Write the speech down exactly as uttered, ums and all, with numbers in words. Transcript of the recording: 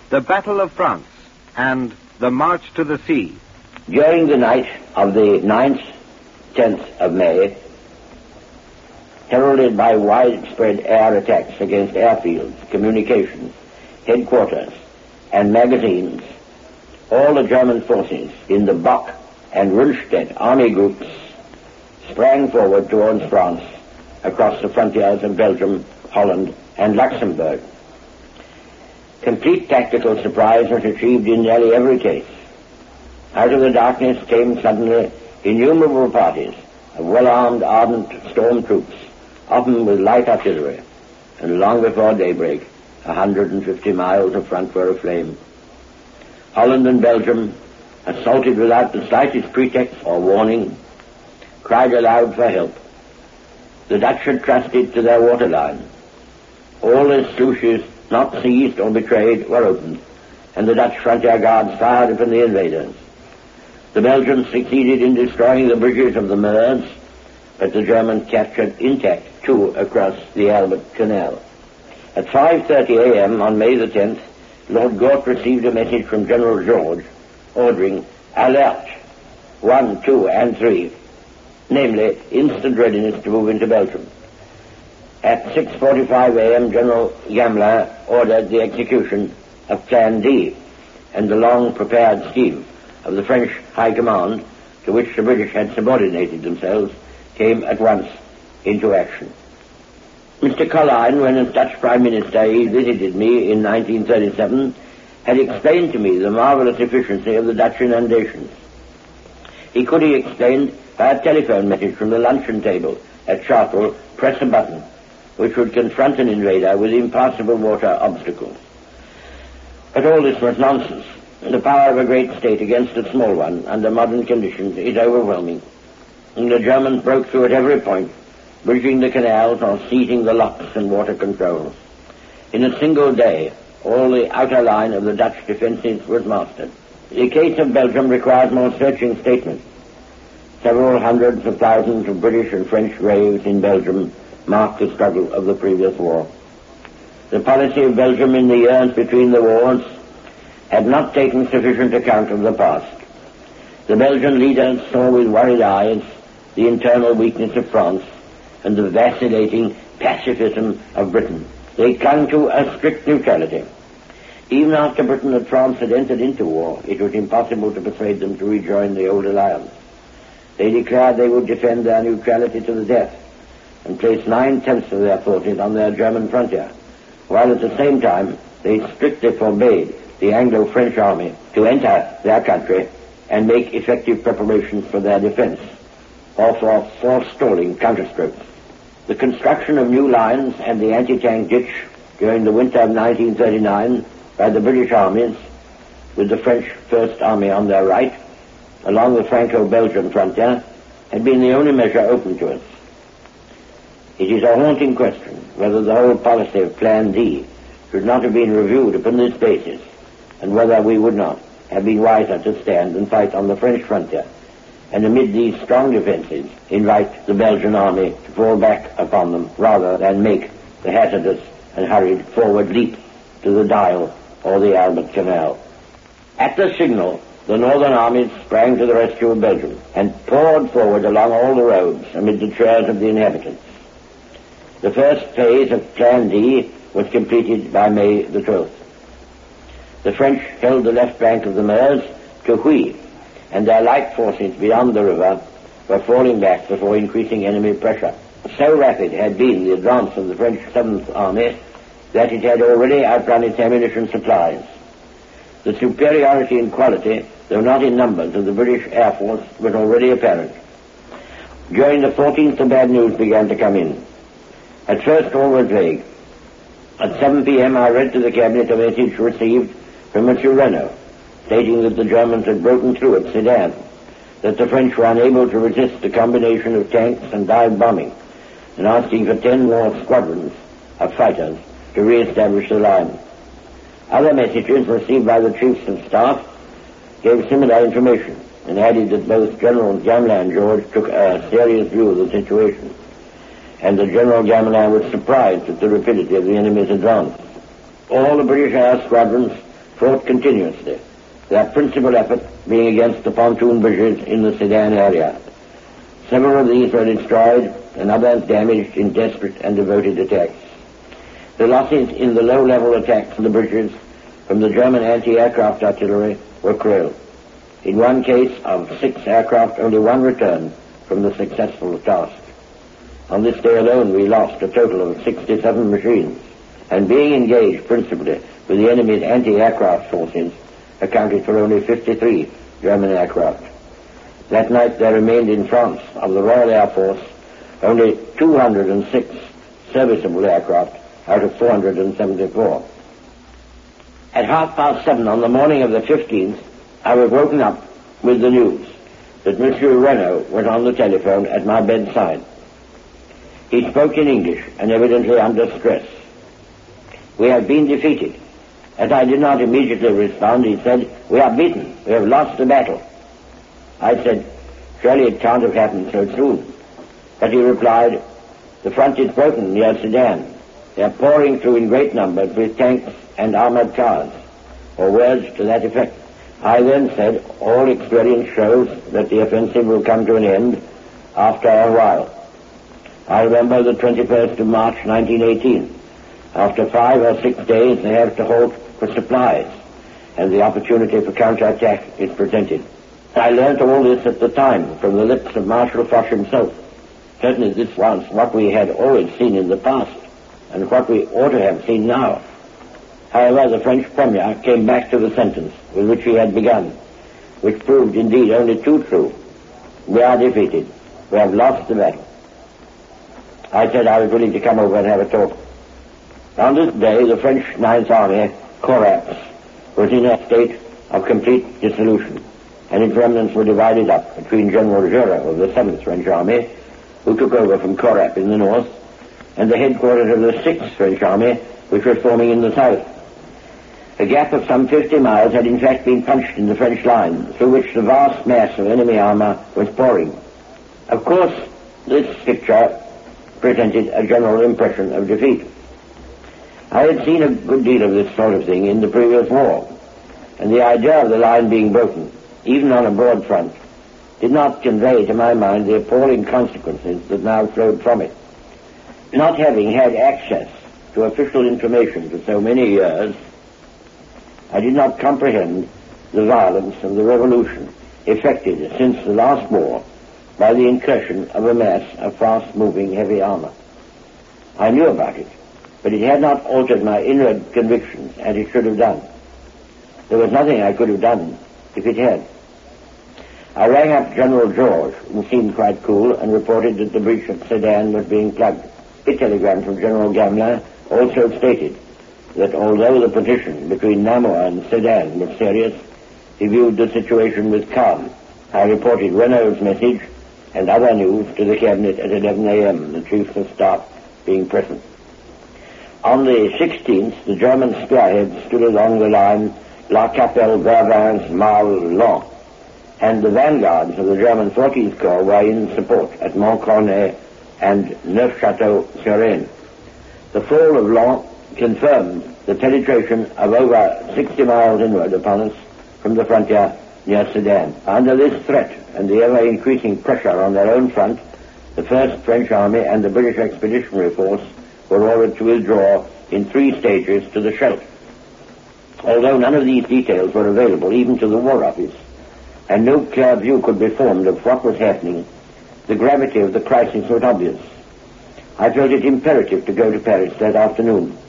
the Battle of France, and the March to the Sea. During the night of the ninth, tenth of May, heralded by widespread air attacks against airfields, communications, headquarters, and magazines, all the German forces in the Bock and Rundstedt army groups sprang forward towards France across the frontiers of Belgium, Holland, and Luxembourg. Complete tactical surprise was achieved in nearly every case. Out of the darkness came suddenly innumerable parties of well-armed, ardent storm troops, often with light artillery, and long before daybreak, a hundred and fifty miles of front were aflame. Holland and Belgium, assaulted without the slightest pretext or warning, cried aloud for help. The Dutch had trusted to their waterline. All the sluices not seized or betrayed were opened, and the Dutch frontier guards fired upon the invaders. The Belgians succeeded in destroying the bridges of the Meuse, but the Germans captured intact two across the Albert Canal. At five thirty a.m. on May the tenth, Lord Gort received a message from General George ordering alert one, two, and three, namely instant readiness to move into Belgium. At six forty-five a.m. General Gamelin ordered the execution of Plan D and the long-prepared scheme of the French High Command, to which the British had subordinated themselves, came at once into action. Mister Colline, when as Dutch Prime Minister he visited me in nineteen thirty-seven, had explained to me the marvelous efficiency of the Dutch inundations. He could, he explained, by a telephone message from the luncheon table at Chartres, press a button which would confront an invader with impassable water obstacles. But all this was nonsense. The power of a great state against a small one, under modern conditions, is overwhelming. And the Germans broke through at every point, bridging the canals or seizing the locks and water controls. In a single day, all the outer line of the Dutch defences was mastered. The case of Belgium requires more searching statement. Several hundreds of thousands of British and French graves in Belgium marked the struggle of the previous war. The policy of Belgium in the years between the wars had not taken sufficient account of the past. The Belgian leaders saw with worried eyes the internal weakness of France and the vacillating pacifism of Britain. They clung to a strict neutrality. Even after Britain and France had entered into war, it was impossible to persuade them to rejoin the old alliance. They declared they would defend their neutrality to the death and place nine-tenths of their forces on their German frontier, while at the same time they strictly forbade the Anglo-French army to enter their country and make effective preparations for their defense, or for forestalling counterstrokes. The construction of new lines and the anti-tank ditch during the winter of nineteen thirty-nine by the British armies, with the French First Army on their right, along the Franco-Belgian frontier, had been the only measure open to us. It is a haunting question whether the whole policy of Plan D should not have been reviewed upon this basis, and whether we would not have been wiser to stand and fight on the French frontier, and amid these strong defenses invite the Belgian army to fall back upon them rather than make the hazardous and hurried forward leap to the Dial or the Albert Canal. At the signal, the northern armies sprang to the rescue of Belgium and poured forward along all the roads amid the cheers of the inhabitants. The first phase of Plan D was completed by May the twelfth. The French held the left bank of the Meuse to Huy, and their light forces beyond the river were falling back before increasing enemy pressure. So rapid had been the advance of the French seventh Army that it had already outrun its ammunition supplies. The superiority in quality, though not in numbers, of the British Air Force was already apparent. During the fourteenth, the bad news began to come in. At first all was vague. At seven p.m. I read to the Cabinet a message received from Monsieur Renault, stating that the Germans had broken through at Sedan, that the French were unable to resist the combination of tanks and dive bombing, and asking for ten more squadrons of fighters to re-establish the line. Other messages received by the chiefs of staff gave similar information, and added that both General Gamelin and George took a serious view of the situation, and that General Gamelin was surprised at the rapidity of the enemy's advance. All the British air squadrons fought continuously, their principal effort being against the pontoon bridges in the Sedan area. Several of these were destroyed and others damaged in desperate and devoted attacks. The losses in the low-level attacks on the bridges from the German anti-aircraft artillery were cruel. In one case of six aircraft, only one returned from the successful task. On this day alone, we lost a total of sixty-seven machines, and being engaged principally with the enemy's anti-aircraft forces, accounted for only fifty-three German aircraft. That night there remained in France, of the Royal Air Force, only two hundred six serviceable aircraft out of four hundred seventy-four. At half past seven on the morning of the fifteenth, I was woken up with the news that Monsieur Renault was on the telephone at my bedside. He spoke in English and evidently under stress. "We have been defeated." As I did not immediately respond, he said, "We are beaten. We have lost the battle." I said, "Surely it can't have happened so soon." But he replied, "The front is broken near Sedan. They are pouring through in great numbers with tanks and armored cars," or words to that effect. I then said, "All experience shows that the offensive will come to an end after a while." I remember the twenty-first of March nineteen eighteen. After five or six days they have to halt for supplies, and the opportunity for counterattack is presented. I learnt all this at the time from the lips of Marshal Foch himself. Certainly this was what we had always seen in the past, and what we ought to have seen now. However, the French Premier came back to the sentence with which he had begun, which proved indeed only too true. "We are defeated. We have lost the battle." I said I was willing to come over and have a talk. On this day, the French Ninth Army, Corps, was in a state of complete dissolution, and its remnants were divided up between General Giraud of the Seventh French Army, who took over from Corps in the north, and the headquarters of the Sixth French Army, which was forming in the south. A gap of some fifty miles had in fact been punched in the French line, through which the vast mass of enemy armor was pouring. Of course, this picture presented a general impression of defeat. I had seen a good deal of this sort of thing in the previous war, and the idea of the line being broken, even on a broad front, did not convey to my mind the appalling consequences that now flowed from it. Not having had access to official information for so many years, I did not comprehend the violence of the revolution effected since the last war by the incursion of a mass of fast-moving heavy armor. I knew about it, but it had not altered my inward convictions as it should have done. There was nothing I could have done if it had. I rang up General George, who seemed quite cool, and reported that the breach at Sedan was being plugged. A telegram from General Gamelin also stated that although the partition between Namur and Sedan was serious, he viewed the situation with calm. I reported Renault's message and other news to the Cabinet at eleven a.m., the Chiefs of Staff being present. On the sixteenth, the German spearheads stood along the line La Capelle, Vervins, Marle, Laon, and the vanguards of the German fourteenth Corps were in support at Montcornet and Neufchâteau-sur-Aisne. The fall of Laon confirmed the penetration of over sixty miles inward upon us from the frontier near Sedan. Under this threat and the ever-increasing pressure on their own front, the First French Army and the British Expeditionary Force were ordered to withdraw in three stages to the Scheldt. Although none of these details were available even to the War Office, and no clear view could be formed of what was happening, the gravity of the crisis was obvious. I felt it imperative to go to Paris that afternoon.